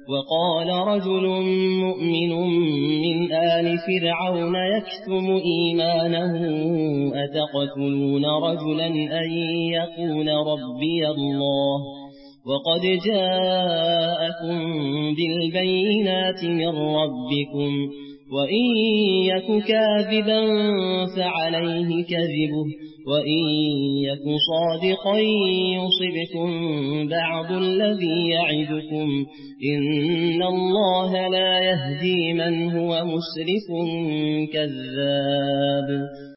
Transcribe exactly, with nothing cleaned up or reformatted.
وقال رجل مؤمن من آل فرعون يكتم إيمانه أتقتلون رجلا أن يقول ربي الله وقد جاءكم بالبينات من ربكم وإن يك كاذبا فعليه كذبه وإن يك صادقا يصبكم بعض الذي يعدكم إن الله لا يهدي من هو مسرف كذاب.